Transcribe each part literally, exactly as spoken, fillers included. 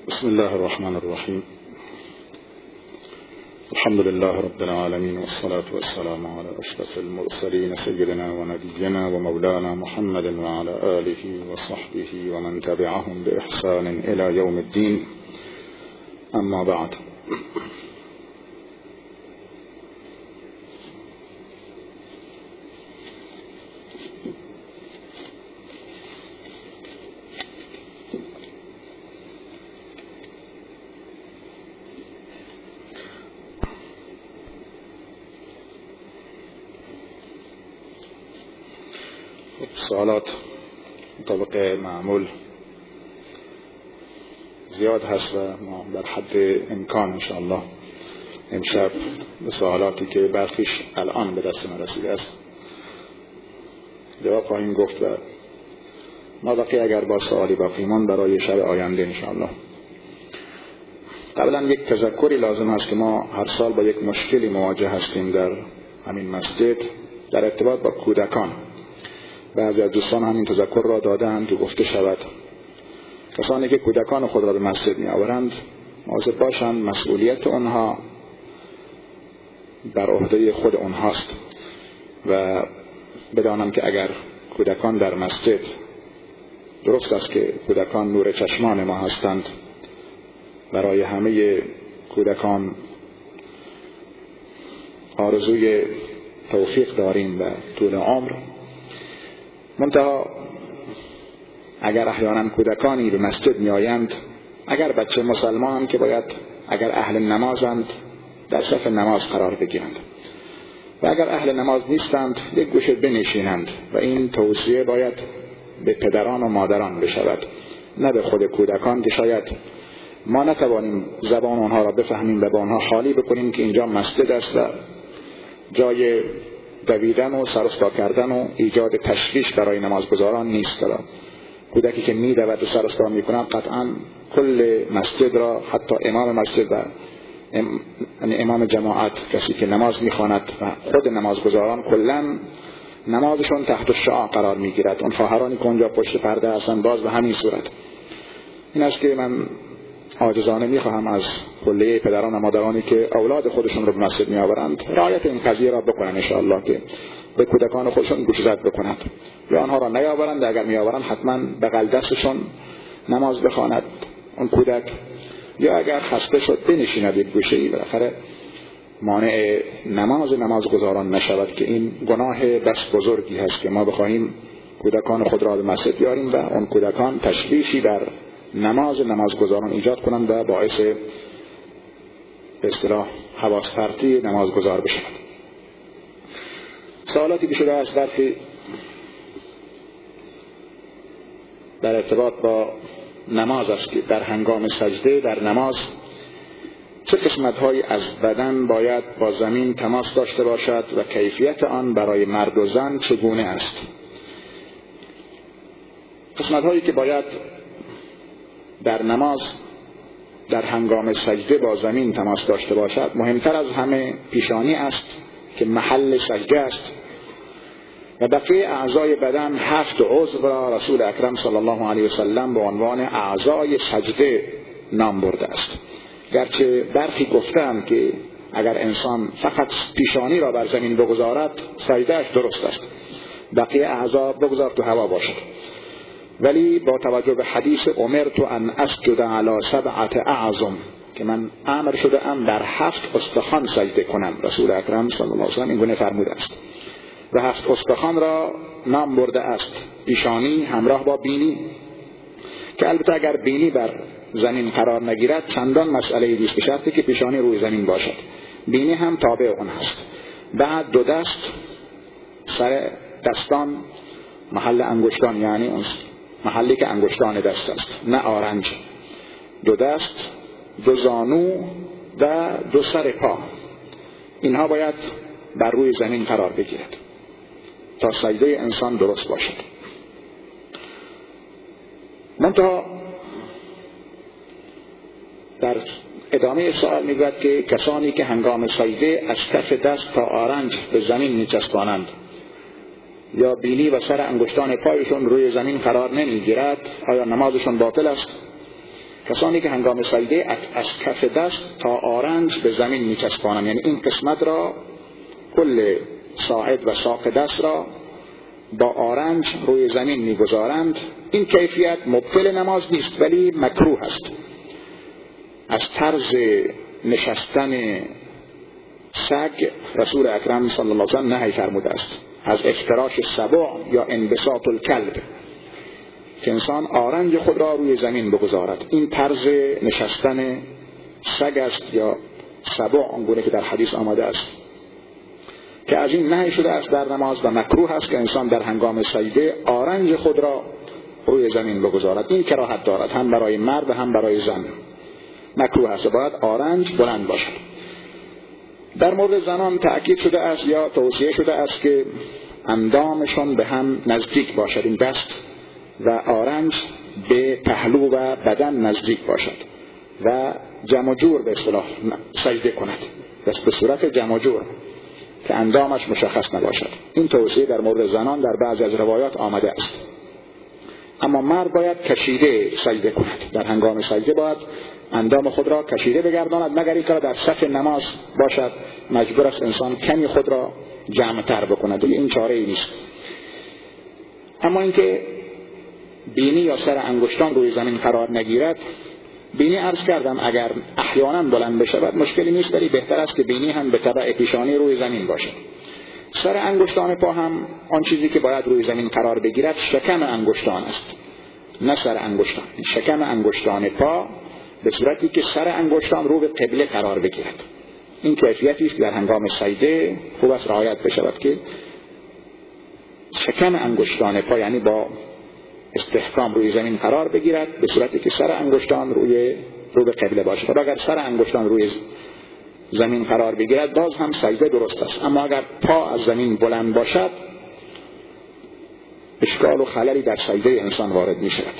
بسم الله الرحمن الرحیم. الحمد لله رب العالمین والصلاة والسلام على اشرف المرسلین سیدنا و نبینا و مولانا محمد و علی آله و صحبه و من تبعهم بإحسان الى یوم الدین. اما بعد، سوالات مطابق معمول زیاد هست و ما در حد امکان انشاءالله امشب به سوالاتی که برخیش الان به دست ما رسیده است جواب خواهیم گفت و ما باقی اگر با سوالی باقیمان برای شب آینده انشاءالله. قبلا یک تذکری لازم هست که ما هر سال با یک مشکلی مواجه هستیم در همین مسجد در ارتباط با کودکان. بعضی از دوستان همین تذکر را دادند که گفته شود کسانی که کودکان خود را به مسجد می آورند مواظب باشند مسئولیت آنها بر عهده خود آنهاست و بدانم که اگر کودکان در مسجد، درست است که کودکان نور چشمان ما هستند، برای همه کودکان آرزوی توفیق داریم و طول عمر، منتها اگر احیانا کودکانی به مسجد می آیند، اگر بچه مسلمان که باید اگر اهل نمازند در صف نماز قرار بگیرند و اگر اهل نماز نیستند یک گوشه بنشینند و این توصیه باید به پدران و مادران بشود، نه به خود کودکان که شاید ما نتوانیم زبان آنها را بفهمیم و به آنها حالی بکنیم که اینجا مسجد است و جای دویدن و سرستا کردن و ایجاد تشویش برای نمازگزاران نیست. کودکی که می دود و سرستا می کند قطعا کل مسجد را، حتی امام مسجد و امام جماعت، کسی که نماز می خواند و خود نمازگزاران کلا نمازشون تحت الشعاع قرار می گیرد. اون خواهرانی که اونجا پشت پرده هستند باز به همین صورت. این است که من عاجزانه می خواهم از کلیه پدران و مادرانی که اولاد خودشون رو به مسجد می آورند رعایت این قضیه را بکنن ان شاء الله، که به کودکان خودشون گوشزد بکنند یا آنها را نیاورند، اگر می آورند حتما بغل دستشون نماز بخواند اون کودک، یا اگر خسته شد بنشیند یک گوشه‌ای، بالاخره مانع نماز نمازگزاران نشود که این گناه بس بزرگی هست که ما بخواهیم کودکان خود را به مسجد بیاریم و اون کودکان تشویشی در نماز نمازگزاران ایجاد کنند و باعث به اصطلاح حواس پرتی نمازگزار بشود. سوالاتی که شده است برخی در ارتباط با نماز است که در هنگام سجده در نماز چه قسمت‌هایی از بدن باید با زمین تماس داشته باشد و کیفیت آن برای مرد و زن چگونه است. قسمت‌هایی که باید در نماز در هنگام سجده با زمین تماس داشته باشد، مهمتر از همه پیشانی است که محل سجده است و بقیه اعضای بدن هفت عضو را رسول اکرم صلی الله علیه و سلم به عنوان اعضای سجده نام برده است. گرچه برخی گفتند که اگر انسان فقط پیشانی را بر زمین بگذارد سجدهش درست است، بقیه اعضا بگذار تو هوا باشد، ولی با توجه به حدیث امرت ان اسجد علی سبعة اعظم که من امر شده ام در هفت استخوان سجده کنم، رسول اکرم صلی الله علیه و سلم این گونه فرموده است و هفت استخوان را نام برده است، پیشانی همراه با بینی، که البته اگر بینی بر زمین قرار نگیرد چندان مسئله دیست، به شرطی که پیشانی روی زمین باشد، بینی هم تابع اون هست. بعد دو دست، سر دستان، محل انگشتان، یعنی اون محلی که انگشتان دست است، نه آرنج، دو دست، دو زانو و دو سر پا، اینها باید بر روی زمین قرار بگیرد تا سجده انسان درست باشد. منتها در ادامه سوال میگوید که کسانی که هنگام سجده از کف دست تا آرنج به زمین میچسبانند یا بینی و سر انگشتان پایشون روی زمین قرار نمیگیرد، آیا نمازشون باطل است؟ کسانی که هنگام سجده از کف دست تا آرنج به زمین میچسبانند، یعنی این قسمت را، کل ساعد و ساق دست را با آرنج روی زمین میگذارند. این کیفیت مبطل نماز نیست ولی مکروه است. از طرز نشستن سگ رسول اکرم صلی الله علیه و سلم نهی فرموده است، از افتراش سبع یا انبساط الکلب، که انسان آرنج خود را روی زمین بگذارد. این طرز نشستن سگ است یا سبع، آنگونه که در حدیث آمده است، که از این نهی شده است در نماز و مکروه است که انسان در هنگام سجده آرنج خود را روی زمین بگذارد. این کراهت دارد، هم برای مرد و هم برای زن مکروه است، باید آرنج بلند باشد. در مورد زنان تأکید شده است یا توصیه شده است که اندامشان به هم نزدیک باشد، این دست و آرنج به پهلو و بدن نزدیک باشد و جمع جور به اصطلاح سجده کند، بس به صورت جمع جور که اندامش مشخص نباشد. این توصیه در مورد زنان در بعضی از روایات آمده است. اما مرد باید کشیده سجده کند، در هنگام سجده باید اندام خود را کشیده بگرداند، مگر اینکه در صف نماز باشد مجبور است انسان کمی خود را جمع تر بکند، این چاره ای نیست. اما اینکه بینی یا سر انگشتان روی زمین قرار نگیرد، بینی عرض کردم اگر احیانا بلند بشود مشکلی نیست، ولی بهتر است که بینی هم به تبع پیشانی روی زمین باشد. سر انگشتان پا هم آن چیزی که باید روی زمین قرار بگیرد شکم انگشتان است، نه سر انگشتان. شکم انگشتان پا به صورتی که سر انگشتان رو به قبله قرار بگیرد. این کیفیتی است در هنگام سجده خوب است رعایت بشود که شکم انگشتان پا یعنی با استحکام روی زمین قرار بگیرد، به صورتی که سر انگشتان روی رو به قبله باشد. و اگر سر انگشتان روی زمین قرار بگیرد باز هم سجده درست است. اما اگر پا از زمین بلند باشد اشکال و خللی در سجده انسان وارد می شود.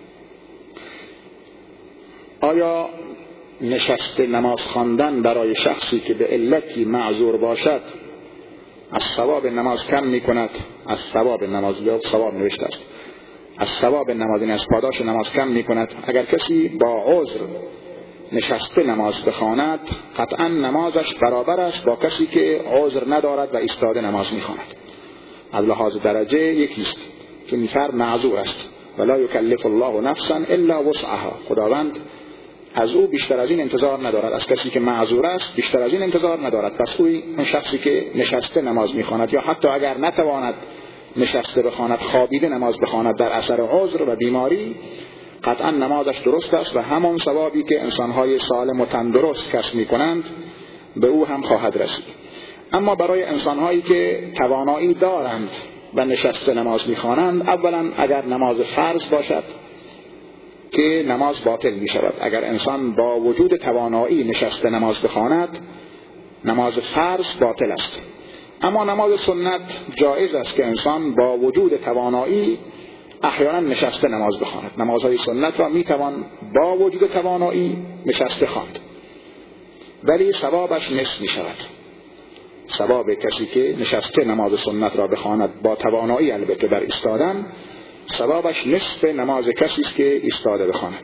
آیا نشست نماز خواندن برای شخصی که به علتی معذور باشد از ثواب نماز کم می کند؟ از ثواب نماز یا ثواب نوشته است، از ثواب نماز این از پاداش نماز کم می کند. اگر کسی با عذر نشسته نماز بخواند قطعا نمازش برابر است با کسی که عذر ندارد و ایستاده نماز می خواند. از لحاظ درجه یکیست که میفرد معذور است، ولا یکلف الله نفسا الا وسعها. خداوند از او بیشتر از این انتظار ندارد، از کسی که معذور است بیشتر از این انتظار ندارد. پس اوی اون شخصی که نشسته نماز میخواند یا حتی اگر نتواند نشسته بخواند خوابیده نماز بخواند در اثر عذر و بیماری، قطعا نمازش درست است و همان ثوابی که انسانهای سالم و تندرست کسب میکنند به او هم خواهد رسید. اما برای انسانهایی که توانایی دارند و نشسته نماز میخوانند، اولا اگر نماز فرض باشد که نماز باطل می شود. اگر انسان با وجود توانایی نشسته نماز بخواند نماز فرض باطل است. اما نماز سنت جایز است که انسان با وجود توانایی احیانا نشسته نماز بخواند. نمازهای سنت را می توان با وجود توانایی نشسته خواند، ولی ثوابش نصف می شود. ثواب کسی که نشسته نماز سنت را بخواند با توانایی البته بر ایستادن، ثوابش نصف نماز کسی است که ایستاده بخواند.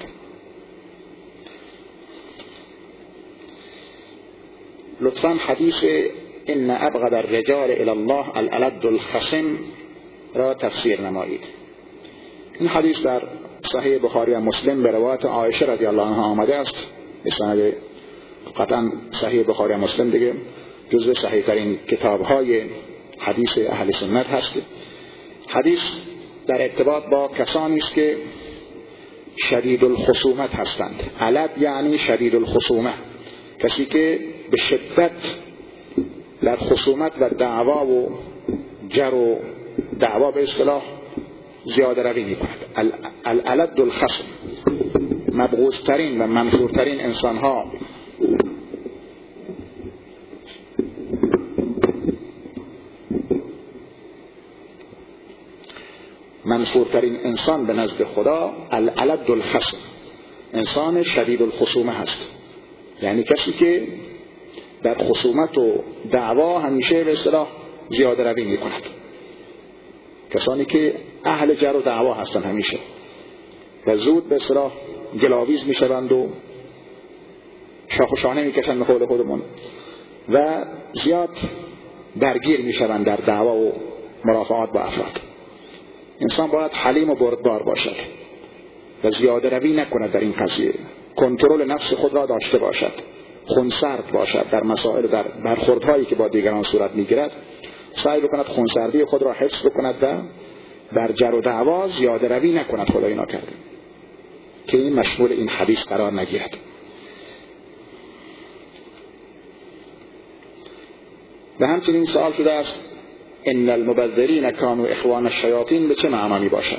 لطفاً حدیث ان ابغض الرجال الى الله الالد الخصم را تفسیر نمایید. این حدیث در صحیح بخاری و مسلم به روایت عایشه رضی الله عنها آمده است. اسناد قطعاً صحیح بخاری و مسلم دیگه جزو صحیح ترین کتاب های حدیث اهل سنت هست. حدیث در ارتباط با کسانی است که شدید الخصومت هستند. علد یعنی شدید الخصومه، کسی که به شدت در خصومت و دعوا و جر و دعوا به اصطلاح زیاده روی می کند. الالد الخصم، مبغوض ترین و منفور ترین انسان ها منفورترین انسان به نزد خدا الالد الخصم، انسان شدید الخصومه هست. یعنی کسی که در خصومت و دعوا همیشه به اصطلاح زیاده روی می کند. کسانی که اهل جر و دعوا هستن همیشه و زود به اصطلاح گلاویز میشوند و شاخ و شانه میکشند به قول خودمون و زیاد درگیر میشوند در دعوا و مرافعات با افراد. انسان باید حلیم و بردبار باشد و زیاده روی نکند در این قضیه، کنترل نفس خود را داشته باشد، خونسرد باشد در مسائل، در برخوردهایی که با دیگران صورت میگیرد سعی بکند خونسردی خود را حفظ بکند و در جر و دعوا زیاده روی نکند خدای ناکرده که این مشمول این حدیث قرار نگیرد. و همچنین سوال شده است ان المبذرین کانوا اخوان الشیاطین به چه معنا می باشد؟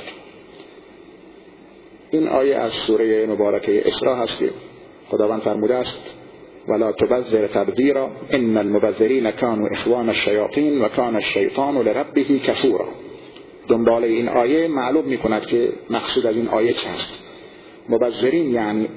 این آیه از سوره مبارکه اسراء هست که خداوند فرموده است ولا تبذر تبذیرا ان المبذرین کانوا اخوان الشیاطین و کان الشیطان لربه کفورا. دنبال این آیه معلوم می کند که مقصود از این آیه چه است. مبذرین یعنی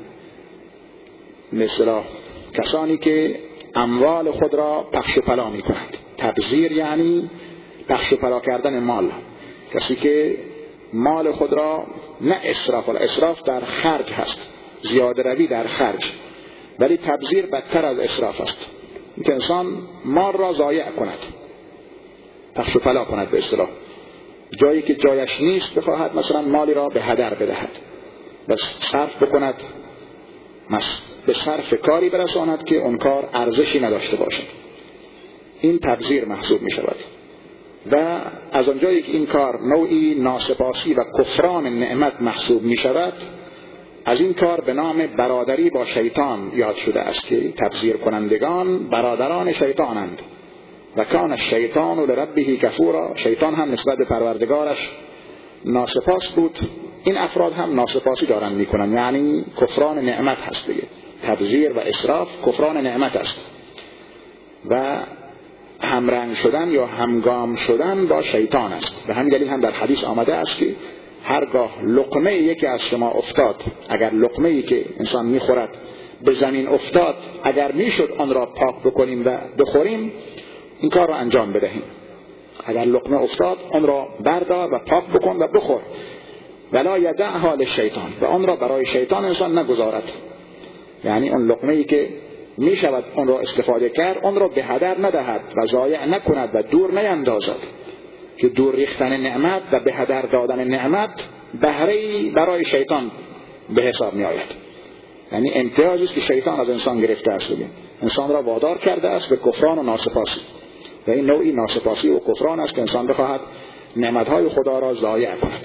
مثلا کسانی که اموال خود را پخش و پلا می کنند. تبذیر یعنی پخش و پلا کردن مال، کسی که مال خود را نه اسراف، ولی اسراف در خرج هست، زیاده روی در خرج، ولی تبذیر بدتر از اسراف است، اینکه انسان مال را ضایع کند، پخش و پلا کند، به اصطلاح جایی که جایش نیست بخواهد مثلا مالی را به هدر بدهد، بس صرف بکند، به صرف کاری برساند که اون کار ارزشی نداشته باشد. این تبذیر محسوب می شود. و از آنجایی که این کار نوعی ناسپاسی و کفران نعمت محسوب می شود، از این کار به نام برادری با شیطان یاد شده است که تبذیر کنندگان برادران شیطانند. و کان الشیطان لربه کفورا، شیطان هم نسبت به پروردگارش ناسپاس بود. این افراد هم ناسپاسی دارن میکنن، یعنی کفران نعمت هست دیگه. تبذیر و اسراف کفران نعمت است و همرنگ شدن یا همگام شدن با شیطان است. به همین دلیل هم در حدیث آمده است که هرگاه لقمه یکی از شما افتاد، اگر لقمه ای که انسان میخورد به زمین افتاد، اگر میشد آن را پاک بکنیم و بخوریم، این کار را انجام بدهیم. اگر لقمه افتاد آن را بردار و پاک بکن و بخور. ولا یدعها للشیطان، و آن را برای شیطان انسان نگذارد. یعنی اون لقمه ای که می شود اون را استفاده کرد، اون را به هدر ندهد و ضایع نکند و دور نیندازد، که دور ریختن نعمت و به هدر دادن نعمت بهره‌ای برای شیطان به حساب می آید. یعنی امتیازی است که شیطان از انسان گرفته است، انسان را وادار کرده است به کفران و ناسپاسی، و این نوعی ناسپاسی و کفران است که انسان بخواهد نعمتهای خدا را ضایع کند.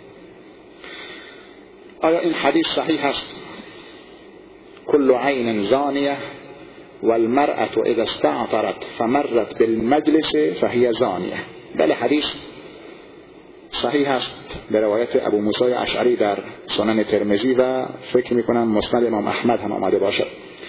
آیا این حدیث صحیح است؟ كل عین زانیه والمرأة اذا استعطرت فمرت بالمجلس فهي زانیه. بله، حدیث صحیح است به روایت ابو موسی اشعری در سنن ترمذی و فکر میکنم مسند امام احمد هم آمده باشد.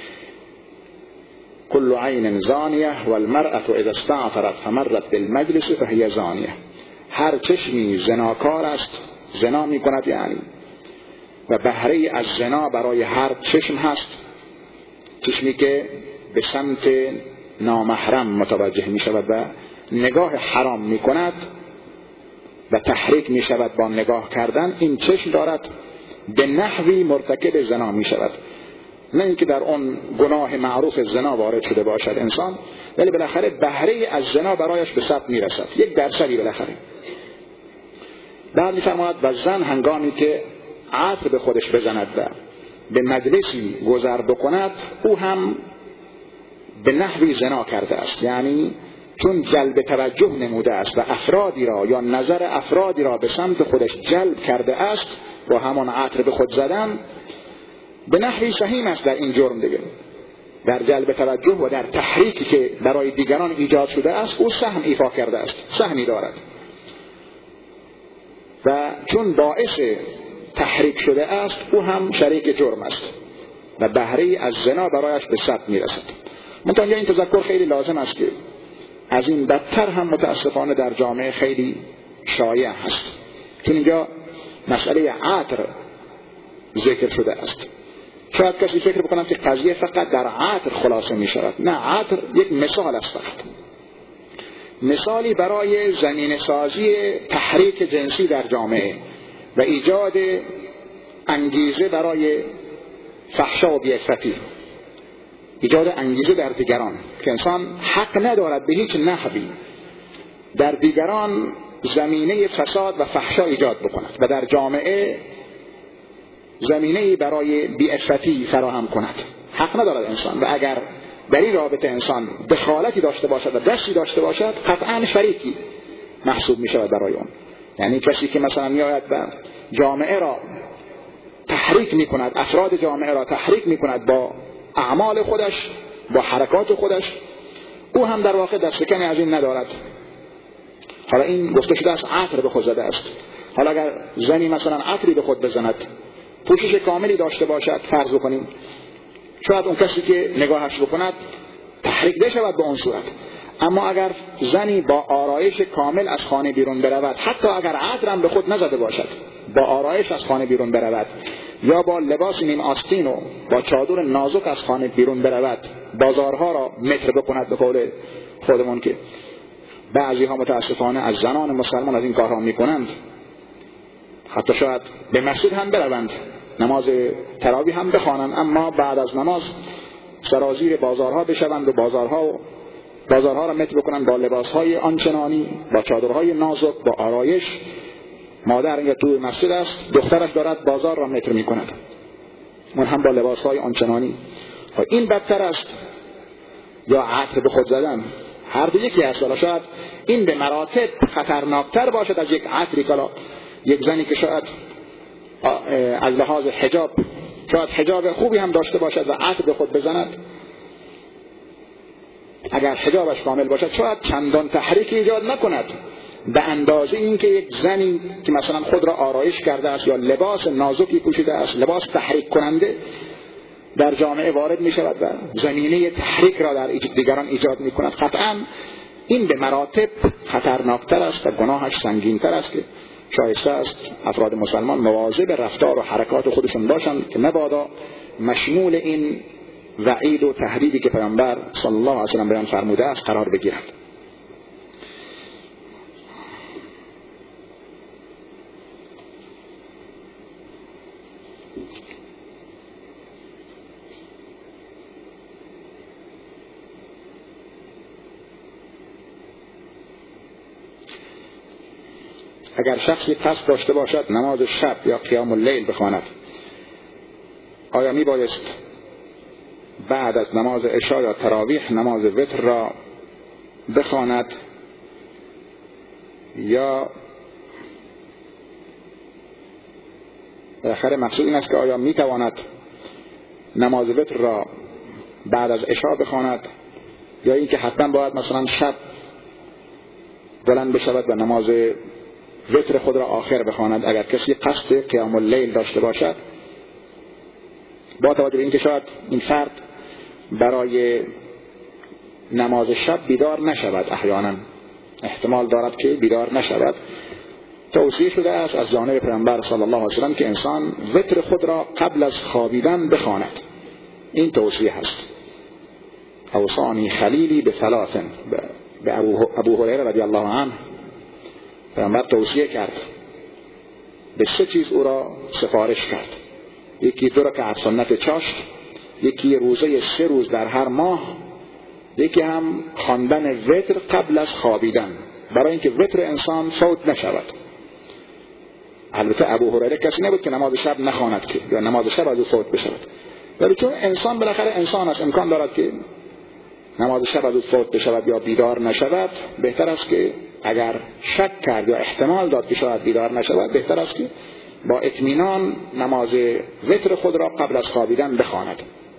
كل عین زانیه والمرأة اذا استعطرت فمرت بالمجلس فهي زانیه. هر چشمی زناکار است، زنا میکند یعنی، و بهره از زنا برای هر چشم هست، چشمی که به سمت نامحرم متوجه می شود و نگاه حرام می کند و تحریک می شود با نگاه کردن، این چشم دارد به نحوی مرتکب زنا می شود. نه اینکه در اون گناه معروف زنا وارد شده باشد انسان، ولی بالاخره بهره از زنا برایش به ثبت می رسد، یک درصدی بالاخره. بعد می فرماید و زن هنگامی که عطر به خودش بزند و به مجلسی گذر بکند، او هم به نحوی زنا کرده است. یعنی چون جلب توجه نموده است و افرادی را یا نظر افرادی را به سمت خودش جلب کرده است با همان عطر به خود زدن، به نحوی سهیم است در این جرم دیگه. در جلب توجه و در تحریکی که برای دیگران ایجاد شده است، او سهم ایفا کرده است، سهمی دارد. و چون باعث تحریک شده است، او هم شریک جرم است و بهره از زنا برایش به ثبت میرسد. منتها این تذکر خیلی لازم است که از این بدتر هم متاسفانه در جامعه خیلی شایع هست، چون اینجا مسئله عطر ذکر شده است. شاید کسی فکر بکنم که قضیه فقط در عطر خلاصه می شود. نه، عطر یک مثال است، فقط مثالی برای زمینه سازی تحریک جنسی در جامعه و ایجاد انگیزه برای فحشا و بی‌عفتی، ایجاد انگیزه در دیگران که انسان حق ندارد به هیچ نحوی در دیگران زمینه فساد و فحشا ایجاد بکند و در جامعه زمینه برای بی‌عفتی فراهم کند. حق ندارد انسان، و اگر در این رابطه انسان دخالتی داشته باشد و دستی داشته باشد قطعا شریکی محسوب می شود برای اون. یعنی کسی که مثلا میآید و جامعه را تحریک می کند، افراد جامعه را تحریک می کند با اعمال خودش، با حرکات خودش، او هم در واقع دست کمی از این ندارد. حالا این گفته شده است عطر به خود زده است. حالا اگر زنی مثلا عطری به خود بزند، پوشش کاملی داشته باشد، فرض بکنیم، شاید اون کسی که نگاهش بکند تحریک بشود به اون صورت. اما اگر زنی با آرایش کامل از خانه بیرون برود، حتی اگر عطرم به خود نزده باشد، با آرایش از خانه بیرون برود، یا با لباس نیم آستین و با چادر نازک از خانه بیرون برود، بازارها را متر بکند، به قول خودمون که بعضی ها متاسفانه از زنان مسلمان از این کارها میکنند، حتی شاید به مسجد هم بروند، نماز تراویح هم بخوانند، اما بعد از نماز سرازیر بازارها بشوند و بازارها و بازارها را متر بکنند با لباسهای آنچنانی، با چادرهای نازک، با آرایش. مادر یا توی مسجد است، دخترش دارد بازار را متر میکند، اون هم با لباسهای آنچنانی. و این بدتر است یا عطر به خود زدن؟ هر دو یکی است. شاید این به مراتب خطرناکتر باشد از یک عطری که یک زنی که شاید از لحاظ حجاب شاید حجاب خوبی هم داشته باشد و عطر به خود بزند، اگر حجابش کامل باشد شاید چندان تحریک ایجاد نکند به اندازه این که یک زنی که مثلا خود را آرایش کرده است یا لباس نازکی پوشیده است، لباس تحریک کننده، در جامعه وارد می شود و زمینه تحریک را در دیگران ایجاد می کند. قطعا این به مراتب خطرناکتر است و گناهش سنگینتر است که شایسته است افراد مسلمان مواظب رفتار و حرکات خودشون باشند که مبادا مشمول این وعید و تهدیدی که پیامبر صلی الله علیه و سلم بیان فرموده است قرار بگیرند. اگر شخصی قصد داشته باشد نماز شب یا قیام اللیل بخواند، آیا می بایست بعد از نماز عشا یا تراویح نماز وتر را بخواند یا بالاخره مقصود این است که آیا می تواند نماز وتر را بعد از عشا بخواند یا اینکه حتما باید مثلا شب بلند بشود و نماز وتر خود را آخر بخواند؟ اگر کسی قصد قیام اللیل داشته باشد، با توجه به اینکه شاید این فرد برای نماز شب بیدار نشود، احیانا احتمال دارد که بیدار نشود، توصیه شده است از جانب پیامبر صلی الله علیه و سلم که انسان وتر خود را قبل از خوابیدن بخواند. این توصیه هست. اوصانی خلیلی به ثلاث، به ابو هریره رضی الله عنه پیامبر توصیه کرد، به سه چیز او را سفارش کرد. یکی دو رکعت سنت چاشت، یکی روزه سه روز در هر ماه، یکی هم خواندن وتر قبل از خوابیدن، برای اینکه وتر انسان فوت نشود. البته ابو هریره کسی نبود که نماز شب نخواند که یا نماز شب از او فوت بشود، ولی چون انسان بالاخره انسان است، امکان دارد که نماز شب از او فوت بشود یا بیدار نشود. بهتر است که اگر شک کرد یا احتمال داد که شاید بیدار نشود، بهتر است که با اطمینان نماز وتر خود را قبل از خوابیدن بخواند.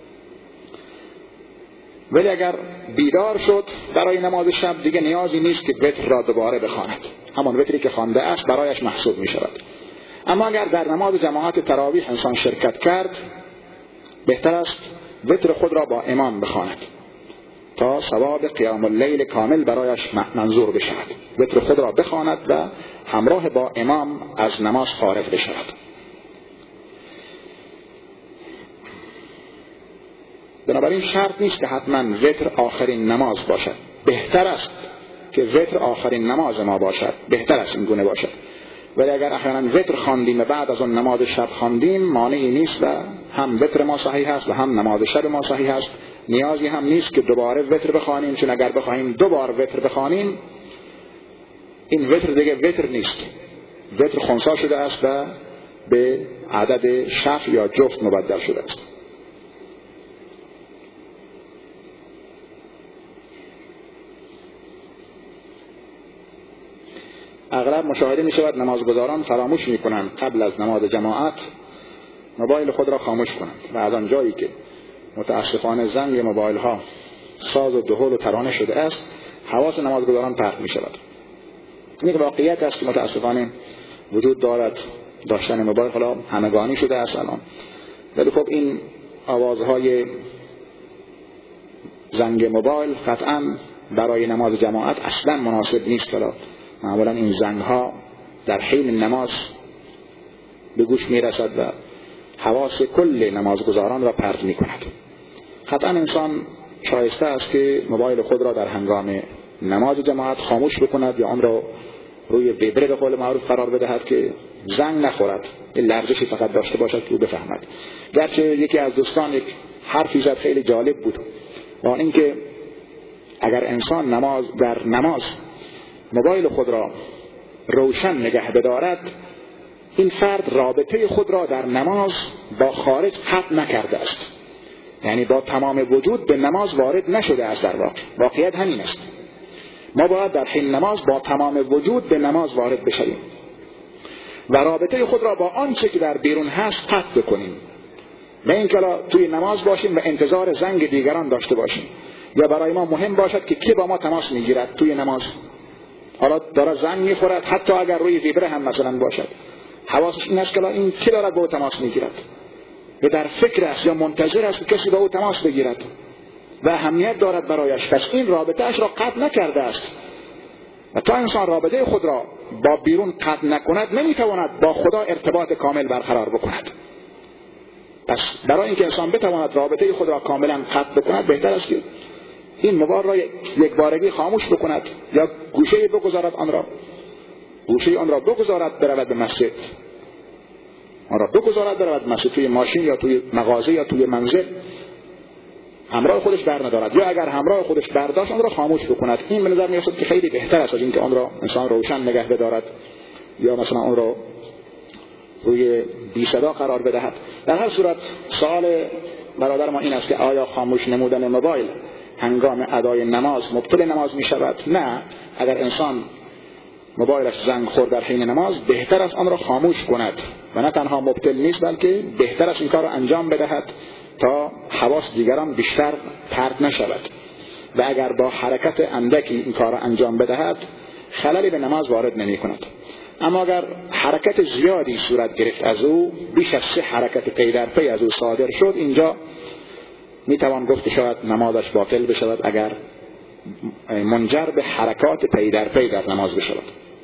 ولی اگر بیدار شد برای نماز شب، دیگه نیازی نیست که وتر را دوباره بخواند، همان وتری که خوانده است برایش محسوب می شود. اما اگر در نماز جماعت تراویح انسان شرکت کرد، بهتر است وتر خود را با امام بخواند تا ثواب قیام اللیل کامل برایش منظور بشود. وتر خود را بخواند و همراه با امام از نماز فارغ بشود. بنابراین شرط نیست که حتما وتر آخرین نماز باشد. بهتر است که وتر آخرین نماز ما باشد، بهتر است این گونه باشد. ولی اگر احیانا وتر خواندیم و بعد از اون نماز شب خواندیم مانعی نیست و هم وتر ما صحیح است و هم نماز شب ما صحیح است. نیازی هم نیست که دوباره وتر بخوانیم، چون اگر بخوایم دوبار وتر بخوانیم این وتر دیگه وتر نیست، وتر خنثی شده است و به عدد شفع یا جفت مبدل شده است. اغلب مشاهده می شود نمازگزاران فراموش می کنند قبل از نماز جماعت موبایل خود را خاموش کنند و از آن جایی که متاسفانه زنگ موبایل ها ساز و دهل و ترانه شده است حواس نمازگزاران پرت می شود. این واقعیت است که متاسفانه وجود دارد. داشتن موبایل حالا همگانی شده است الان، ولی خب این آوازهای زنگ موبایل قطعا برای نماز جماعت اصلا مناسب نیست. حالا معمولا این زنگ ها در حین نماز به گوش می رسد و حواس کل نمازگزاران را پرت می کند. قطعا انسان شایسته است که موبایل خود را در هنگام نماز جماعت خاموش بکند یا آن را روی ویبره به قول معروف قرار بدهد که زنگ نخورد، این لرزشی فقط داشته باشد که او بفهمد. گرچه یکی از دوستان یک حرفی زد خیلی جالب بود، و آن اینکه اگر انسان نماز در نماز موبایل خود را روشن نگه بدارد این فرد رابطه خود را در نماز با خارج قطع نکرده است، یعنی با تمام وجود به نماز وارد نشده است. در واقع واقعیت همین است. ما باید در حین نماز با تمام وجود به نماز وارد بشویم و رابطه خود را با آنچه که در بیرون هست قطع بکنیم. نه اینکه توی نماز باشیم و انتظار زنگ دیگران داشته باشیم یا برای ما مهم باشد که کی با ما تماس میگیرد توی نماز. حالا داره زنگ میخورد، حتی اگر روی ویبره هم مثلا باشد، حواسش این است که این کی دارد با او تماس میگیرد، یا در فکر است یا منتظر است که کسی با او تماس بگیرد و اهمیت دارد برایش. پس این رابطه‌اش را قطع نکرده است. و تا انسان رابطه خود را با بیرون قطع نکند نمیتواند با خدا ارتباط کامل برقرار بکند. پس برای اینکه انسان بتواند رابطه خود را کاملا قطع بکند بهتر است که این موبایل را یک بارگی خاموش بکند یا گوشه بگذارد آن را گوشه آن را بگذارد برود به مسجد، آن را بگذارد برود مسجد، توی ماشین یا توی مغازه یا توی منزل همراه خودش بر ندارد، یا اگر همراه خودش برداشت آن را خاموش بکند. این به نظر میاد که خیلی بهتر است از اینکه آن را انسان روشن نگه بدارد یا مثلا آن را روی بی صدا قرار بدهد. در هر صورت سوال برادر ما این است که آیا خاموش نمودن موبایل هنگام ادای نماز مبطل نماز می شود؟ نه، اگر انسان موبایلش زنگ خورد در حین نماز بهتر است آن را خاموش کند و نه تنها مبطل نیست بلکه بهتر است این کار را انجام بدهد تا حواس دیگران بیشتر پرت نشود و اگر با حرکت اندکی این کار را انجام بدهد خللی به نماز وارد نمی کند. اما اگر حرکت زیادی صورت گرفت از او، بیش از سه حرکت پی در پی از او صادر شد، اینجا می توان گفت شاید نمازش باطل بشود اگر منجر به حرکات پی در پی در نماز بشود.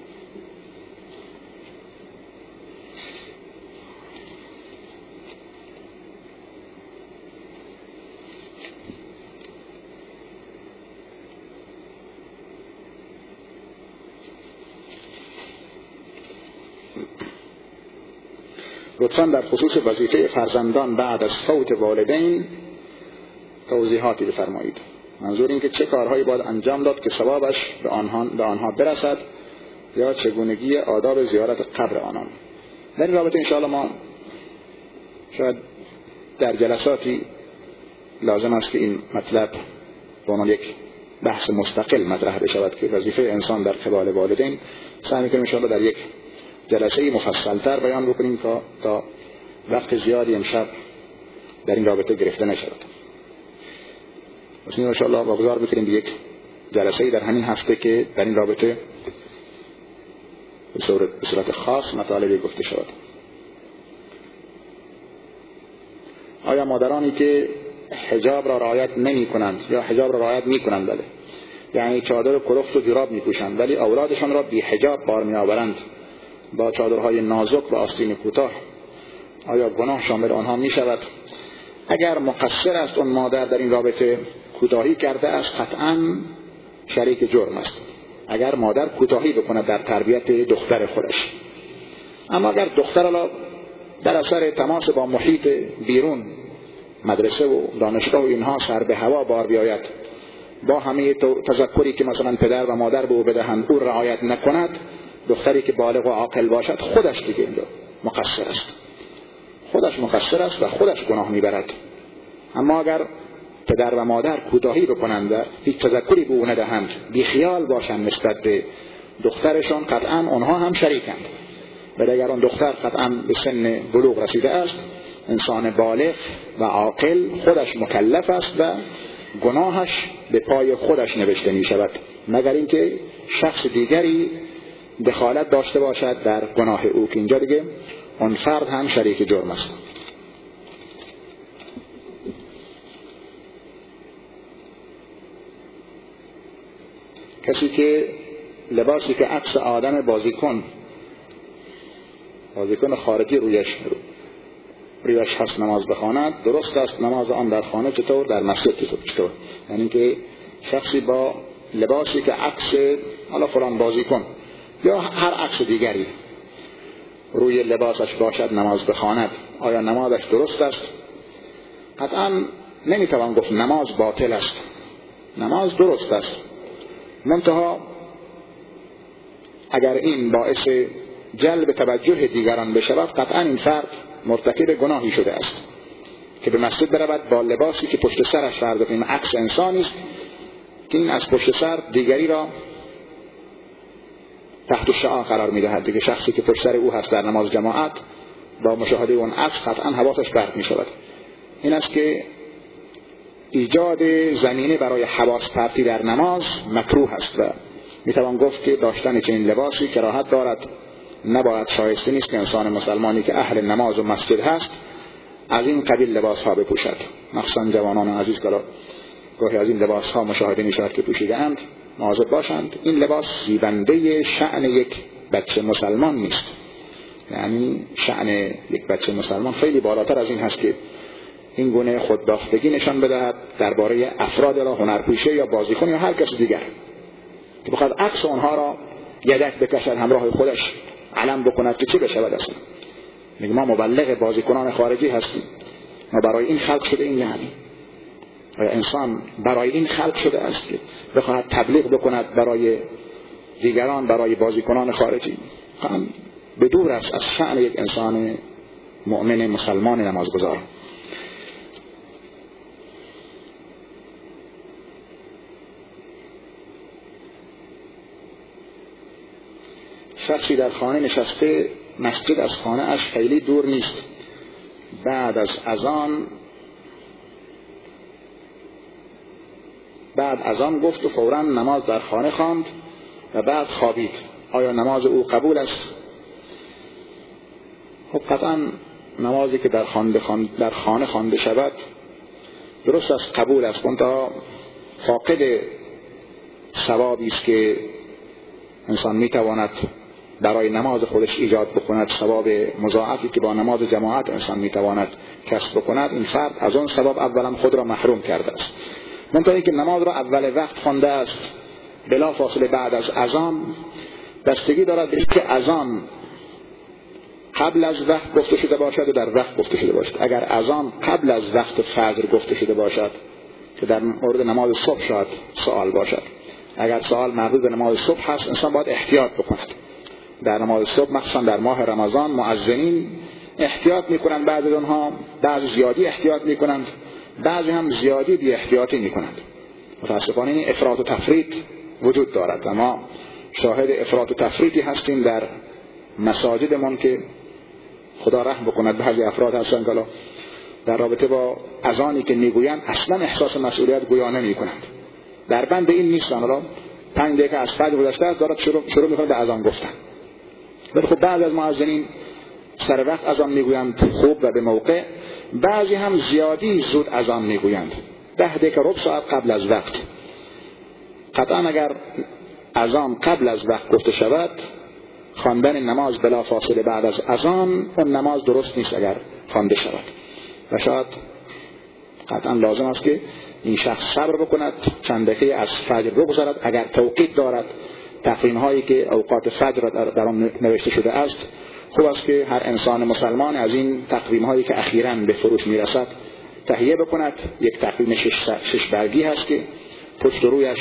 لطفاً در خصوص وظیفه فرزندان بعد از فوت والدین توضیحاتی بفرمایید. منظور این که چه کارهایی باید انجام داد که ثوابش به آنها به آنها برسد یا چگونگی آداب زیارت قبر آنان. در این رابطه انشاءالله ما شاید در جلساتی لازم است که این مطلب به عنوان یک بحث مستقل مطرح بشود که وظیفه انسان در قبال والدین. سعی می‌کنیم انشاءالله در یک جلسه مفصل‌تر بیان بکنیم تا تا وقت زیادی امشب در این رابطه گرفته نشود. ان شاء الله واگذار بکنیم به یک جلسه در همین هفته که در این رابطه به صورت خاص مطالبی گفته شود. آیا مادرانی که حجاب را رعایت نمی کنند یا حجاب را رعایت می کنند، بله، یعنی چادر کلفت و جراب می پوشند ولی اولادشان را بی حجاب بار می آورند با چادرهای نازک و آستین کوتاه، آیا گناه شامل آنها می شود؟ اگر مقصر است اون مادر در این رابطه، کوتاهی کرده است، قطعاً شریک جرم است. اگر مادر کوتاهی بکند در تربیت دختر خودش، اما اگر دختر الا در اثر تماس با محیط بیرون، مدرسه و دانشگاه و اینها، سر به هوا بار بیاید، با همه تذکری که مثلا پدر و مادر به او بدهند او رعایت نکند، دختری که بالغ و عاقل باشد خودش دیگه اینجا مقصر است، خودش مقصر است و خودش گناه میبرد. اما اگر پدر و مادر کوتاهی بکنند و هیچ تذکری به او ندهند، بی خیال باشند نسبت به دخترشان، قطعا آنها هم شریکند. ولی اگر آن دختر قطعا به سن بلوغ رسیده است، انسان بالغ و عاقل، خودش مکلف است و گناهش به پای خودش نوشته می شود، مگر اینکه شخص دیگری دخالت داشته باشد در گناه او، که اینجا دیگه اون فرد هم شریک جرم است. کسی که لباسی که عکس آدم بازیکن بازیکن خارجی رویش رویش هست نماز بخواند، درست است نماز آن در خانه چطور، در مسجد چطور؟ یعنی که شخصی با لباسی که عکس حالا فلان بازیکن یا هر عکس دیگری روی لباسش باشد نماز بخواند، آیا نمازش درست است؟ قطعا نمیتوان گفت نماز باطل است، نماز درست است. منتها اگر این باعث جلب توجه دیگران بشود، قطعا این فرد مرتکب گناهی شده است که به مسجد برود با لباسی که پشت سرش فرض کنیم عکس انسانی است، که این از پشت سر دیگری را تحت الشعاع قرار میدهد. دیگه شخصی که پشت سر او هست در نماز جماعت با مشاهده اون عکس قطعا حواسش پرت می شود. این است که ایجاد زمینه برای حواس پرتی در نماز مکروه است و میتوان گفت که داشتن چنین لباسی کراهت دارد، نباید، شایسته نیست که انسان مسلمانی که اهل نماز و مسجد هست از این قبیل لباس ها بپوشد. مخصوصا جوانان عزیز که گاهی از این لباس ها مشاهده می شود که پوشیده اند، مواظب باشند. این لباس زیبنده شأن یک بچه مسلمان نیست. یعنی شأن یک بچه مسلمان خیلی بالاتر از این هست که این گونه خودباختگی نشان بدهد درباره افراد را هنرپیشه یا بازیکن یا هر کس دیگر که بخواد عکس آنها را یدک بکشد همراه خودش علم بکند که چی بشود اصلا. میگه ما مبلغ بازیکنان خارجی هستیم، ما برای این خلق شده این، یعنی انسان برای این خلق شده است که بخواهد تبلیغ بکند برای دیگران، برای بازیکنان خارجی. هم بدور است از شأن یک انسان مؤمن مسلمان نمازگزار. شخصی در خانه نشسته، مسجد از خانه اش خیلی دور نیست، بعد از اذان بعد اذان گفت و فوراً نماز در خانه خواند و بعد خوابید. آیا نماز او قبول است؟ خب قطعاً نمازی که در خانه در خانه خوانده شود درست است، قبول است، منتها فاقد ثوابی است که انسان میتواند برای نماز خودش ایجاد بکند، ثواب مضاعفی که با نماز جماعت انسان میتواند کسب بکند. این فرد از اون ثواب اولا خود را محروم کرده است. منتها که نماز را اول وقت خوانده است بلا فاصله بعد از اذان، بستگی دارد به اینکه اذان قبل از وقت گفته شده باشد و در وقت گفته شده باشد. اگر اذان قبل از وقت فجر گفته شده باشد که در مورد نماز صبح شاید سوال باشد، اگر سوال مربوط به نماز صبح هست انسان باید احتیاط بکند. در نماز صبح مخصوصا در ماه رمضان مؤذنین احتیاط میکنند، بعضی از آنها بعضی زیادی احتیاط میکنند، بعضی هم زیادی بی احتیاطی میکنند. متاسفانه این افراط و تفریط وجود دارد و ما شاهد افراط و تفریطی هستیم در مساجدمان که خدا رحم بکند بعضی افراد هستند که در رابطه با اذانی که میگویند اصلا احساس مسئولیت گویا نمیکنند، در بند این نیستند. الان پنج دقیقه از فجر گذشته است دارد شروع شروع میکنه به اذان گفتن. ولی خب بعضی از مؤذنین سر وقت اذان میگویند خوب و به موقع، بعضی هم زیادی زود اذان میگویند، ده دقیقه ربع ساعت قبل از وقت. قطعا اگر اذان قبل از وقت گفته شود، خواندن نماز بلا فاصله بعد از اذان اون نماز درست نیست اگر خوانده شود و شاید قطعا لازم است که این شخص صبر بکند، چند دقیقه از فجر بگذارد. اگر توقیت دارد، تقویم هایی که اوقات فجر در آن نوشته شده است خوب است که هر انسان مسلمان از این تقویم هایی که اخیراً به فروش میرسد تهیه بکند. یک تقویم شش, شش برگی هست که پشت و رویش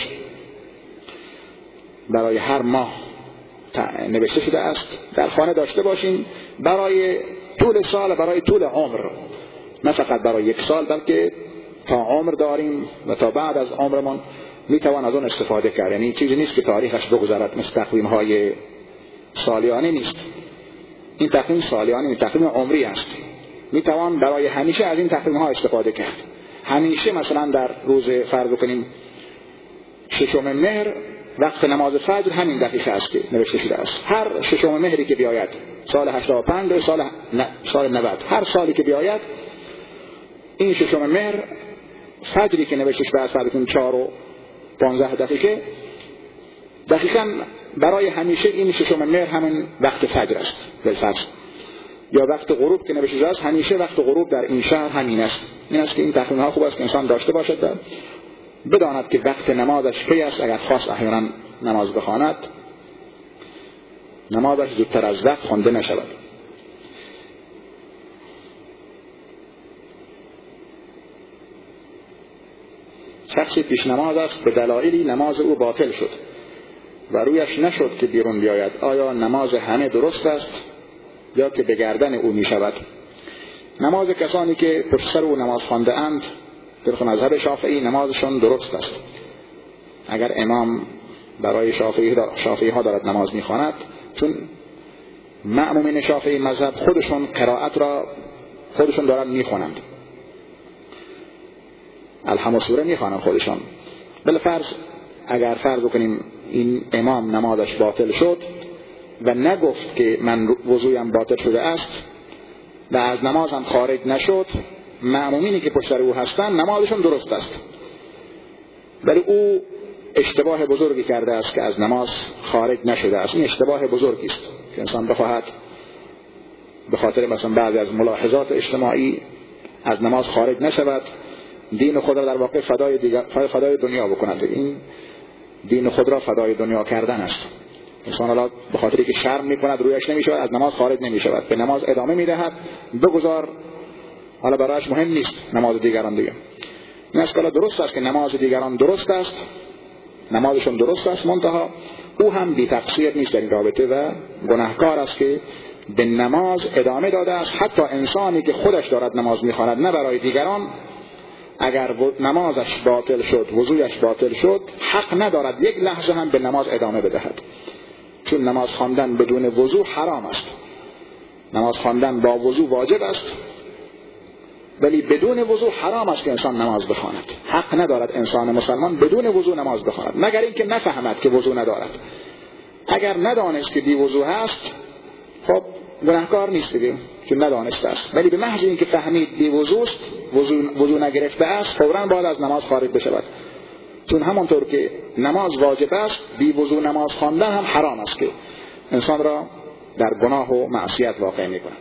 برای هر ماه نوشته شده است. در خانه داشته باشین برای طول سال، برای طول عمر، نه فقط برای یک سال بلکه تا عمر داریم و تا بعد از عمرمان میتوان از اون استفاده کرد. یعنی چیزی نیست که تاریخش بگذرد، مثل تقویم های سالیانه نیست. این تقویم سالیانه، این تقویم عمری است. میتوان برای همیشه از این تقویم ها استفاده کرد. همیشه مثلا در روز فرض کنیم ششم مهر وقت نماز فجر همین دقیقه است که نوشته شده است. هر ششم مهری که بیاید، سال هشتاد و پنج، سال نه سال نود، هر سالی که بیاید این ششم مهر فجری که نوشته شده است، فرض کنیم چهار و پانزده دقیقه، دقیقاً برای همیشه این ششم مهر همین وقت فجر است بالفرض. یا وقت غروب که نوشته است، همیشه وقت غروب در این شهر همین است. این است که این تقویم ها خوب است که انسان داشته باشد و بداند که وقت نمازش کی است. اگر خواست احیانا نماز بخواند، نمازش زودتر از وقت خوانده نشود. شخصی پیش نماز است، به دلایلی نماز او باطل شد و رویش نشد که بیرون بیاید. آیا نماز همه درست است یا که به گردن او می شود؟ نماز کسانی که پشت سر او نماز خوانده اند در مذهب شافعی نمازشون درست است. اگر امام برای شافعی, شافعی ها دارد نماز می خواند، چون مأمومین شافعی مذهب خودشون قرائت را خودشون دارد می خوانند، الحمد سوره می خوانند خودشون. بالفرض اگر فرض کنیم این امام نمازش باطل شد و نگفت که من وضویم باطل شده است و از نماز هم خارج نشد، مأمومینی که پشت سر او هستند نمازشون درست است. ولی او اشتباه بزرگی کرده است که از نماز خارج نشده است. این اشتباه بزرگی است که انسان بخواهد به خاطر مثلا بعضی از ملاحظات اجتماعی از نماز خارج نشود، دین خود را در واقع فدای, فدای دنیا بکند. این دین خود را فدای دنیا کردن است. انسان الان به خاطری که شرم میکند رویش نمیشود، از نماز خارج نمیشود، به نماز ادامه میدهد. بگذار، حالا برایش مهم نیست نماز دیگران دیگه. این است که درست است که نماز دیگران درست است، نمازشون درست است، منتها او هم بی تقصیر نیست در این رابطه و گناهکار است که به نماز ادامه داده است. حتی انسانی که خودش دارد نماز میخواند نه برای دیگران، اگر نمازش باطل شد، وضویش باطل شد، حق ندارد یک لحظه هم به نماز ادامه بدهد. چون نماز خواندن بدون وضو حرام است. نماز خواندن با وضو واجب است، ولی بدون وضو حرام است که انسان نماز بخواند. حق ندارد انسان مسلمان بدون وضو نماز بخواند، مگر اینکه نفهمد که وضو ندارد. اگر ندانست که بی وضو هست، خب گناهکار نیست دیگه که ندانسته است. ولی به محض اینکه فهمید بی وضو است، وضو, وضو نگرفته است، فوراً باید از نماز خارج بشود. چون همونطور که نماز واجب است، بی وضو نماز خواندن هم حرام است که انسان را در گناه و معصیت واقع می‌کند.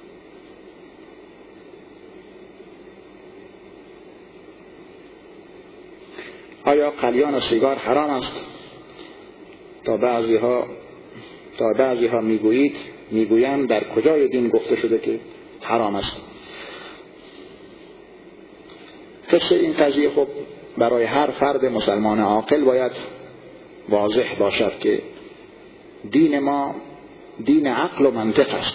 آیا قلیان و سیگار حرام است؟ تا بعضی ها تا بعضی ها میگویید میگویند در کجای دین گفته شده که حرام است؟ قصه این قضیه خب برای هر فرد مسلمان عاقل باید واضح باشد که دین ما دین عقل و منطق است.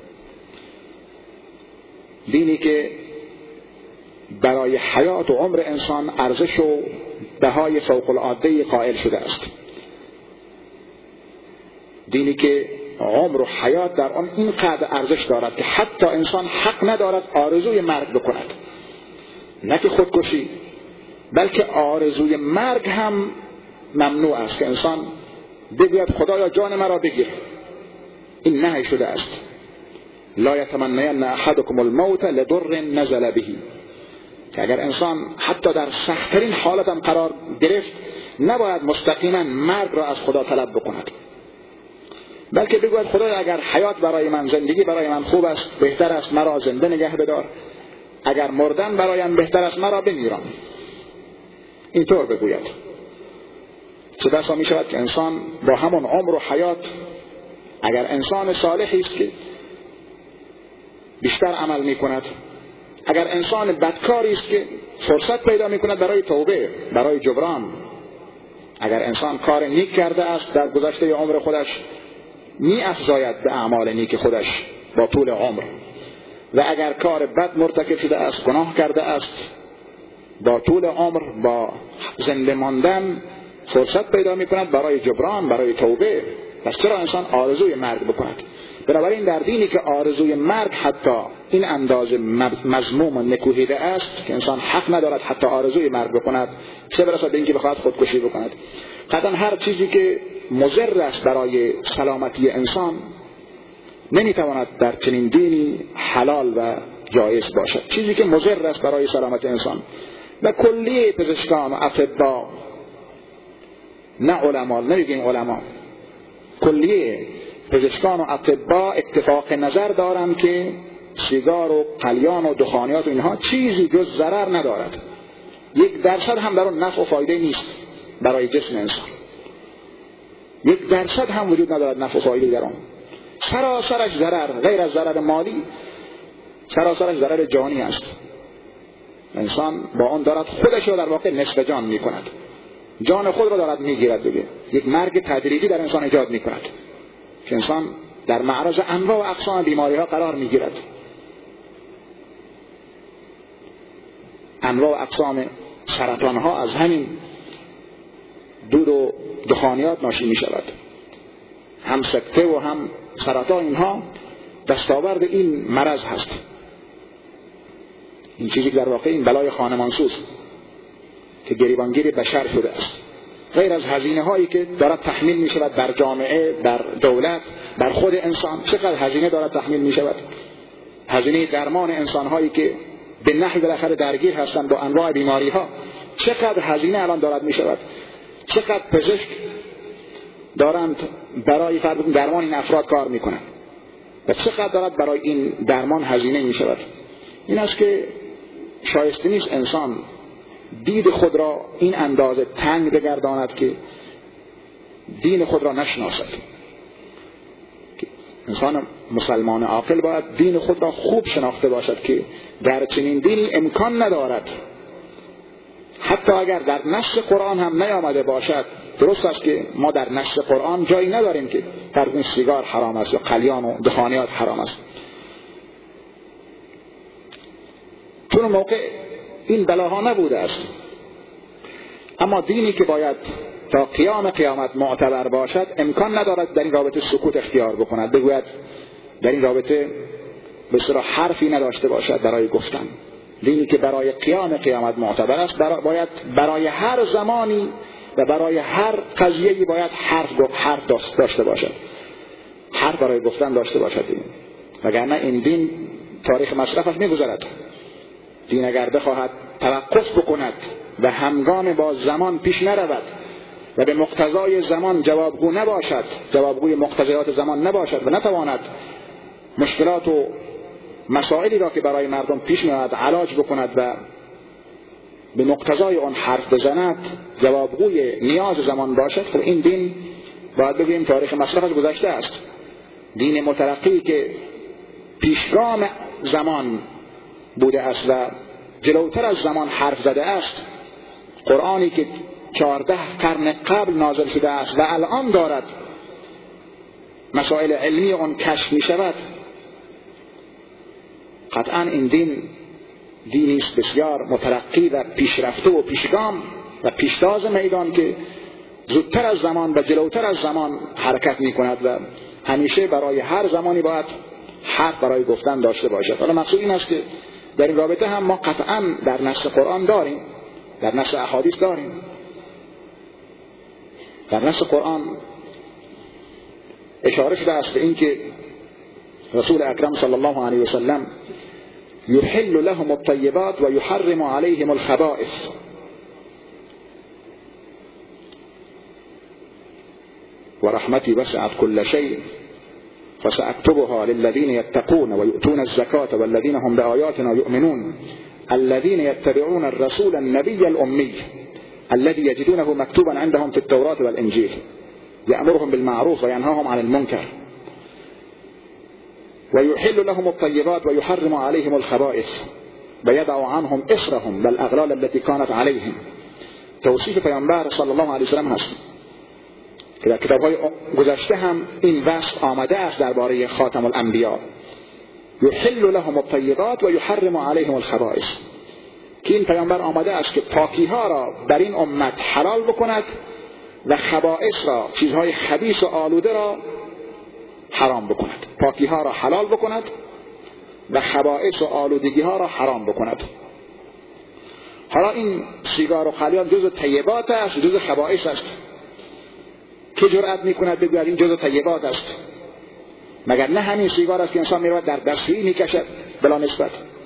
دینی که برای حیات و عمر انسان ارزش و بهای فوق العاده قائل شده است. دینی که عمر و حیات در آن اینقدر ارزش دارد که حتی انسان حق ندارد آرزوی مرگ بکند. نه که خودکشی، بلکه آرزوی مرگ هم ممنوع است که انسان بگوید خدایا جان مرا بگیر. این نهی شده است. لا یتمنین احدکم الموت لضر نزل به. که اگر انسان حتی در سخت‌ترین حالت هم قرار گرفت، نباید مستقیما مرگ را از خدا طلب بکند، بلکه بگوید خدایا اگر حیات برای من، زندگی برای من خوب است، بهتر است مرا زنده نگه بدار. اگر مردن برایم بهتر است مرا بمیرم. اینطور بگوید. چه بسا می شود که انسان با همون عمر و حیات، اگر انسان صالحی است که بیشتر عمل میکند. اگر انسان بدکاری است که فرصت پیدا میکند برای توبه، برای جبران. اگر انسان کار نیک کرده است در گذشته عمر خودش، می افزاید به اعمال نیک خودش با طول عمر. و اگر کار بد مرتکب شده است، گناه کرده است، با طول عمر، با زنده ماندن فرصت پیدا میکند برای جبران، برای توبه. پس چرا انسان آرزوی مرگ بکند؟ بنابراین در دینی که آرزوی مرگ حتی این اندازه مذموم و نکوهیده است که انسان حق ندارد حتی آرزوی مرگ بکند، چه برسد به اینکه بخواهد خودکشی بکند. قطعا هر چیزی که مضر است برای سلامتی انسان نمیتواند در چنین دینی حلال و جایز باشد. چیزی که مضر است برای سلامت انسان. و کلیه پزشکان و اطباء، نه علما، نمیگیم علما، کلیه پزشکان و اطباء اتفاق نظر دارند که سیگار و قلیان و دخانیات و اینها چیزی جز ضرر ندارد. یک درصد هم در اون نفع و فایده نیست برای جسم انسان. یک درصد هم وجود ندارد نفع و فایده در اون. سراسرش ضرر، غیر از ضرر مالی سراسرش ضرر جانی است. انسان با آن دارد خودش را در واقع نصف جان می کند. جان خود را دارد می گیرد دیگه. یک مرگ تدریجی در انسان ایجاد می کند که انسان در معرض انواع و اقسام بیماری ها قرار می گیرد. انواع و اقسام سرطان ها از همین دود و دخانیات ناشی می شود. هم سکته و هم سرطان اینها دستاورد این مرض هست. این چیزی که در واقع این بلای خانمانسوز که گریبانگیر بشر شده است، غیر از هزینه هایی که دارد تحمیل می شود بر جامعه، بر دولت، بر خود انسان. چقدر هزینه دارد تحمیل می شود؟ هزینه درمان انسان هایی که به نحوی بالاخره درگیر هستند با انواع بیماری ها، چقدر هزینه الان دارد می شود؟ چقدر پزشک دارند برای فرض درمان این افراد کار می کنند و چقدر دارد برای این درمان هزینه می شود؟ این است که شایسته نیست انسان دید خود را این اندازه تنگ بگرداند که دین خود را نشناسد. انسان مسلمان عاقل باید دین خود را خوب شناخته باشد که در چنین دینی امکان ندارد، حتی اگر در نص قرآن هم نیامده باشد. درست است که ما در نص قرآن جایی نداریم که در این سیگار حرام است یا قلیان و دخانیات حرام است. چون موقع این بلاها نبوده است. اما دینی که باید تا قیام قیامت معتبر باشد امکان ندارد در این رابطه سکوت اختیار بکند، بگوید در این رابطه به صراحت حرفی نداشته باشد برای گفتن. دینی که برای قیام قیامت معتبر است برای باید برای هر زمانی و برای هر قضیه‌ای باید حرف گفت، حرف داشته باشد، حرف برای گفتن داشته باشد. دین وگرنه این دین تاریخ مصرفش می‌گذرد. دین اگر بخواهد توقف بکند و همگام با زمان پیش نرود و به مقتضای زمان جوابگو نباشد، جوابگوی مقتضیات زمان نباشد و نتواند مشکلات و مسائلی را که برای مردم پیش میاد علاج بکند و به مقتضای آن حرف بزند، جوابگوی نیاز زمان باشد، خب این دین باید بگیم تاریخ مصرفش گذشته است. دین مترقی که پیشگام زمان بوده است و جلوتر از زمان حرف زده است، قرآنی که چهارده قرن قبل نازل شده است و الان دارد مسائل علمی آن کشف می شود، قطعا این دین دینی است بسیار مترقی و پیشرفته و پیشگام و پیشتاز میدان که زودتر از زمان و جلوتر از زمان حرکت می کند و همیشه برای هر زمانی باید حرف برای گفتن داشته باشد. حالا مقصود این است که در این رابطه هم ما قطعا در نص قرآن داریم، در نص احادیث داریم. در نص قرآن اشاره شده است به این که رسول اکرم صلی الله علیه و سلم یحل لهم الطیبات و یحرم علیهم الخبائث. و رحمتی وسعت كل شيء فسأكتبها للذين يتقون ويؤتون الزكاة والذين هم بآياتنا يؤمنون الذين يتبعون الرسول النبي الأمي الذي يجدونه مكتوبا عندهم في التوراة والإنجيل يأمرهم بالمعروف وينهاهم عن المنكر. و یحل لهم الطیبات و یحرم علیهم الخبائث و یدع عنهم اصرهم والاغلال التي كانت علیهم. توصیف پیامبر صلی الله علیه و سلم هست که در کتاب‌های گذشته هم این وصف آمده است درباره خاتم الانبیا. یحل لهم الطیبات و یحرم علیهم الخبائث، که این پیامبر آمده است که پاکی‌ها را در این امت حلال بکند و خبائث را، چیزهای خبیث و آلوده را حرام بکند. پاکی‌ها را حلال بکند و خبائث و آلودگی‌ها را حرام بکند. حالا این سیگار و قلیان جزء طیبات است، جزء خبائث است. که جرأت می‌کند بگوید این جزء طیبات است؟ مگر نه همین سیگار است که انسان می‌رود در دستشویی می‌کشد بلا نسبت؟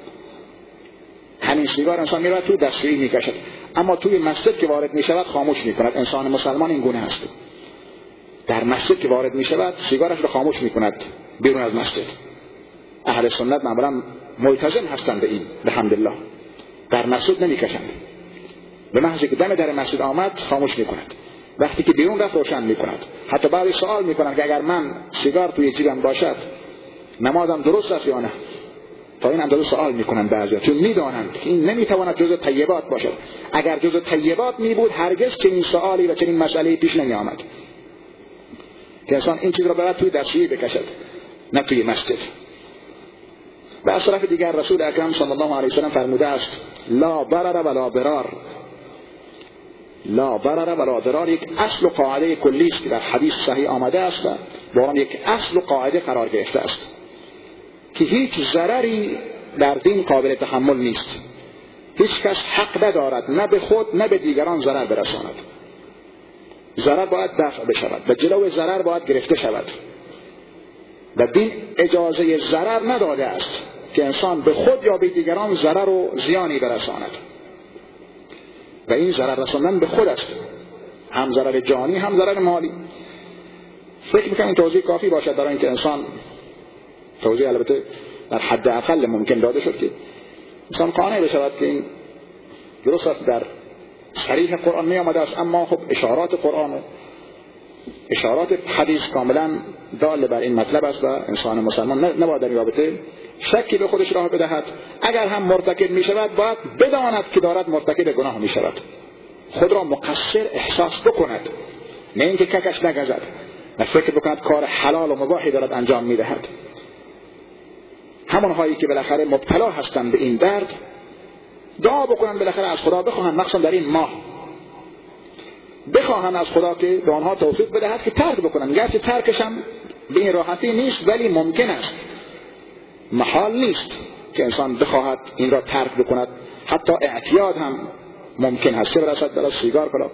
همین سیگار انسان می‌رود تو دستشویی می‌کشد، اما توی مسجد که وارد می‌شود خاموش می‌کند. انسان مسلمان این گونه است. در مسجد که وارد می‌شود سیگارش را خاموش می‌کند بیرون از مسجد. اهل سنت معمولا ملتزم هستند به این، الحمدلله. در مسجد نمی‌کشند. به محض که دم در مسجد آمد خاموش می‌کند. وقتی که بیرون رفت روشن می‌کند. حتی بعضی سوال می‌کنند که اگر من سیگار توی جیبم باشد نمازم درست است یا نه؟ تا این اندازه سوال می‌کنند بعضی، چون می‌دانند که این نمی‌تواند جزء طیبات باشد. اگر جزء طیبات می‌بود هرگز چنین سوالی و چنین مسئله‌ای پیش نمی‌آمد که انسان این چیز را برای توی دستشویی بکشد، نه توی مسجد. و از طرف دیگر رسول اکرم صلی الله علیه و سلم فرموده است لا ضرر ولا ضرار. لا ضرر ولا ضرار یک اصل و قاعده کلی است که در حدیث صحیح آمده است و با آن یک اصل و قاعده قرار گرفته است که هیچ ضرری در دین قابل تحمل نیست. هیچ کس حق ندارد نه به خود نه به دیگران ضرر برساند. ضرر باید دفع بشود و جلو ضرر باید گرفته شود و دین اجازه ضرر نداده است که انسان به خود یا به دیگران ضرر و زیانی برساند. و این ضرر رساندن به خود است، هم ضرر جانی هم ضرر مالی. فکر میکنم این توضیح کافی باشد برای اینکه انسان، توضیح البته در حد اقل ممکن داده شد که انسان قانع بشود که این درست است در صریح قرآن می آمده است، اما خب اشارات قرآن و اشارات حدیث کاملا دال بر این مطلب است و انسان مسلمان نباید در این رابطه شکی به خودش راه بدهد. اگر هم مرتکب می شود باید بداند که دارد مرتکب گناه می شود، خود را مقصر احساس بکند، نه اینکه ککش نگزد و فکر بکند کار حلال و مباحی دارد انجام می دهد. همون هایی که بالاخره مبتلا هستند به این درد دعا بکنند، بالاخره از خدا بخواهند، مخصوصا در این ماه بخواهند از خدا که به آنها توفیق بدهد که ترک بکنند. گرچه ترکش هم به این راحتی نیست ولی ممکن است، محال نیست که انسان بخواهد این را ترک بکند. حتی اعتیاد هم ممکن است، چه برسد برای سیگار کلا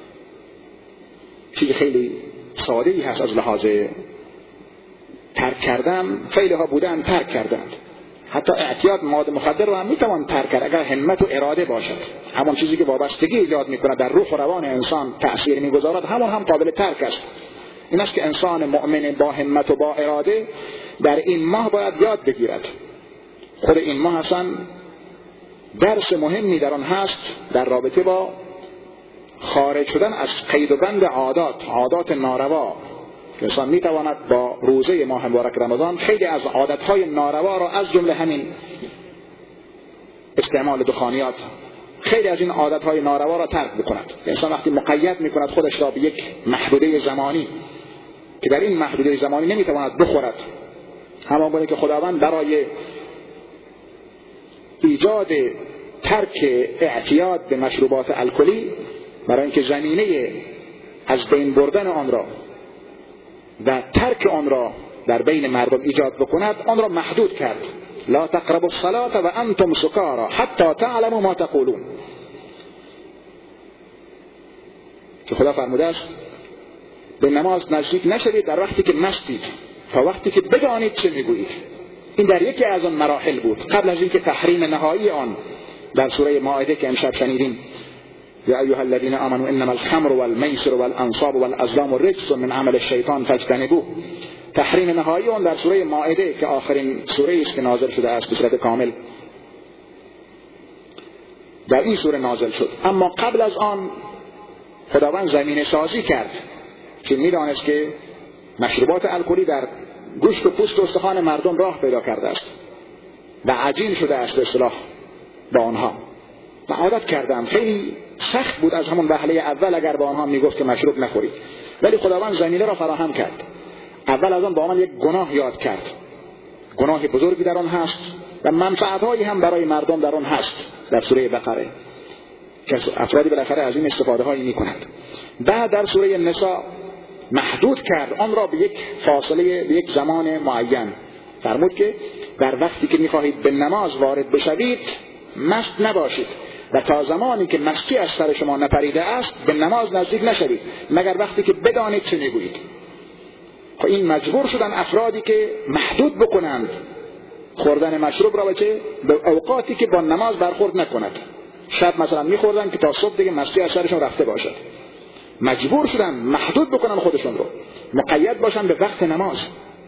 چیز خیلی ساده‌ای هست از لحاظ ترک کردن. خیلی ها بودن ترک کردند. حتی اعتیاد مواد مخدر را هم میتوان ترک کرد اگر همت و اراده باشد. همون چیزی که وابستگی ایجاد میکند در روح و روان انسان تأثیر میگذارد، همون هم قابل ترک است. این است که انسان مؤمن با همت و با اراده در این ماه باید یاد بگیرد. خود این ماه اصلا درس مهمی در آن هست در رابطه با خارج شدن از قید و بند عادات، عادات ناروا. انسان میتواند با روزه ماه مبارک رمضان خیلی از عادتهای ناروا را، از جمله همین استعمال دخانیات، خیلی از این عادتهای ناروا را ترک بکند. انسان وقتی مقید میکند خودش را به یک محدوده زمانی که در این محدوده زمانی نمیتواند بخورد، همان گونه که خداوند برای ایجاد ترک اعتیاد به مشروبات الکلی، برای اینکه زمینه از بین بردن آن را و ترک آن را در بین مردم ایجاد بکند، آن را محدود کرد. لا تقربوا الصلاة و انتم سکارا حتی تعلموا ما تقولون. که خدا فرموده است به نماز نزدیک نشوید در وقتی که مستید تا وقتی که بدانید چه میگویید. این در یکی از آن مراحل بود قبل از اینکه تحریم نهایی آن در سوره مائده که امشب شنیدیم، یا ایها الذین آمنوا انما الخمر والمیسر والانصاب والازلام رجس من عمل الشیطان فاجتنبوه. تحریم نهایی آن در سوره مائده که آخرین سوره است که نازل شده است به صورت کامل، در این سوره نازل شد. اما قبل از آن خداوند زمینه سازی کرد که میدانست که مشروبات الکلی در گوشت و پوست و استخوان مردم راه پیدا کرده است و عجین شده است به اصطلاح با آنها و عادت کردم. خیلی سخت بود از همون وهله اول اگر با آنها میگفت که مشروب نخورید، ولی خداوند زمینه را فراهم کرد. اول از آن با آن یک گناه یاد کرد، گناه بزرگی در آن هست و منفعت‌هایی هم برای مردم در آن هست در سوره بقره که افرادی بالاخره از این استفاده هایی میکنند. بعد در سوره نساء محدود کرد آن را به یک فاصله، به یک زمان معین. فرمود که در وقتی که میخواهید به نماز وارد بشوید مست نباشید و تا زمانی که مستی از سر شما نپریده است به نماز نزدیک نشوید مگر وقتی که بدانید چه میگویید. خب این مجبور شدن افرادی که محدود بکنند خوردن مشروب را بچه به اوقاتی که با نماز برخورد نکند. شب مثلا میخوردن که تا صبح دیگه مستی از سرشون رفته باشد. مجبور شدن محدود بکنن خودشون رو، مقید باشن به وقت نماز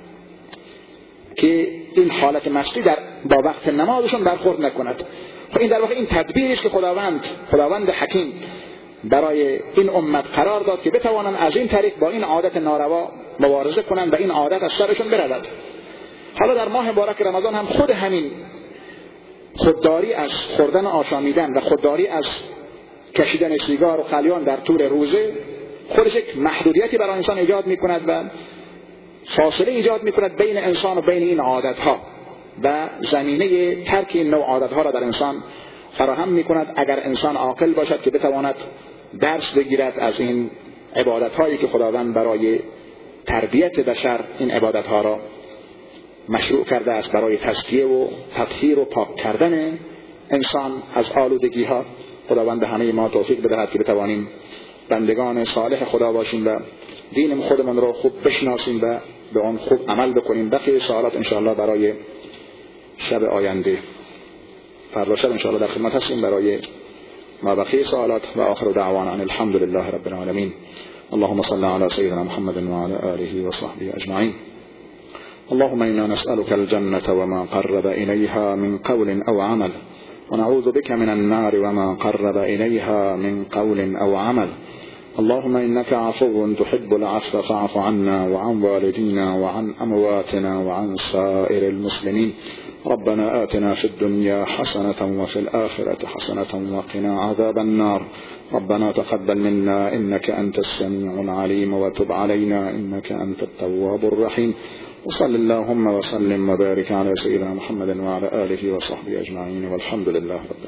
که این حالت مستی در با وقت نمازشون برخورد نکند. خب این در واقع این تدبیری است که خداوند خداوند حکیم برای این امت قرار داد که بتوانن از این طریق با این عادت ناروا مبارزه کنن و این عادت از سرشون برود. حالا در ماه مبارک رمضان هم خود همین خودداری از خوردن آشامیدن و خودداری از کشیدن سیگار و قلیان در طول روزه خودش یک محدودیتی برای انسان ایجاد میکند و فاصله ایجاد میکند بین انسان و بین این عادتها و زمینه ترک این نوع عادتها را در انسان فراهم میکند اگر انسان عاقل باشد که بتواند درس بگیرد از این عبادتهایی که خداوند برای تربیت بشر این عبادتها را مشروع کرده است برای تزکیه و تطهیر و پاک کردن انسان از آلودگی ها. خداوند همه ما توفیق بدهد که بتوانیم بندگان صالح خدا باشیم و دین خودمون را خوب بشناسیم و به آن خوب عمل بکنیم. بقیه سوالات انشاءالله برای شب آینده، فردا شب انشاءالله در خدمت هستیم برای ما بقیه سوالات. و آخر دعوانا ان الحمد لله رب العالمین. اللهم صل على سيدنا محمد وعلى آله وصحبه أجمعين. اللهم إنا نسألك الجنة وما قرب إليها من قول أو عمل، ونعوذ بك من النار وما قرب إليها من قول أو عمل. اللهم إنك عفو تحب العفو فاعف عنا وعن والدينا وعن أمواتنا وعن سائر المسلمين. ربنا آتنا في الدنيا حسنة وفي الآخرة حسنة وقنا عذاب النار. ربنا تقبل منا إنك أنت السميع العليم وتب علينا إنك أنت التواب الرحيم. وصل اللهم وسلم وبارك على سيدنا محمد وعلى آله وصحبه أجمعين والحمد لله رب العالمين.